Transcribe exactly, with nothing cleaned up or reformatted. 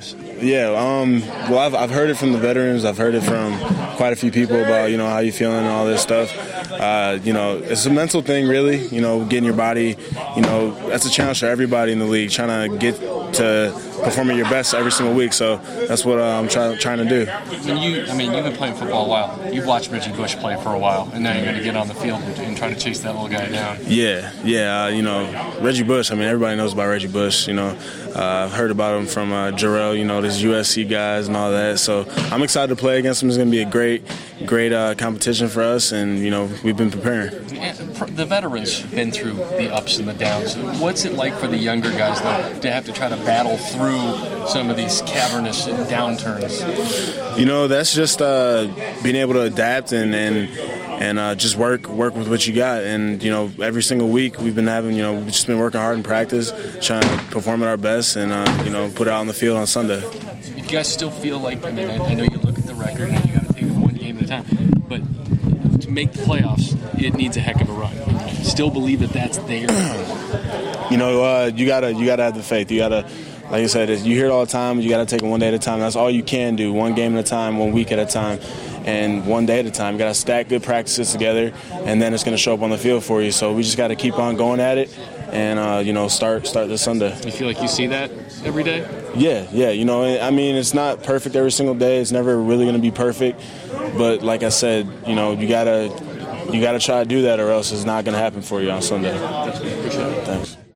games? Yeah, um, well, I've, I've heard it from the veterans. I've heard it from quite a few people about, you know, how you feeling and all this stuff. Uh, you know, it's a mental thing, really, you know, getting your body, you know, that's a challenge for everybody in the league, trying to get to perform at your best every single week. So that's what uh, I'm try, trying to do. When you, I mean, you've been playing football a while. You've watched Reggie Bush play for a while, and now you're going to get on the field and, and try to chase that little guy down. Yeah, yeah, uh, you know, Reggie Bush, I mean, everybody knows about Reggie Bush, you know. Uh, I've heard about him from uh, Jarrell, you know, these U S C guys and all that. So I'm excited to play against him. It's going to be a great, great uh, competition for us, and, you know, we've been preparing. The veterans have been through the ups and the downs. What's it like for the younger guys, though, to have to try to battle through some of these cavernous downturns? You know, that's just uh, being able to adapt and and, and uh, just work work with what you got. And, you know, every single week we've been having, you know, we've just been working hard in practice, trying to perform at our best and, uh, you know, put it out on the field on Sunday. If you guys still feel like, I mean, I, I know you look at the record and you got to take it one game at a time, but to make the playoffs, it needs a heck of a run. Still believe that that's there. You know, uh, you gotta you gotta have the faith. You gotta, like I said, you hear it all the time. You gotta take it one day at a time. That's all you can do. One game at a time, one week at a time, and one day at a time. You gotta stack good practices together, and then it's gonna show up on the field for you. So we just gotta keep on going at it, and uh, you know, start start this Sunday. You feel like you see that every day? Yeah, yeah. You know, I mean, it's not perfect every single day. It's never really gonna be perfect, but like I said, you know, you gotta. You got to try to do that or else it's not going to happen for you on Sunday. That's good. Appreciate it. Thanks.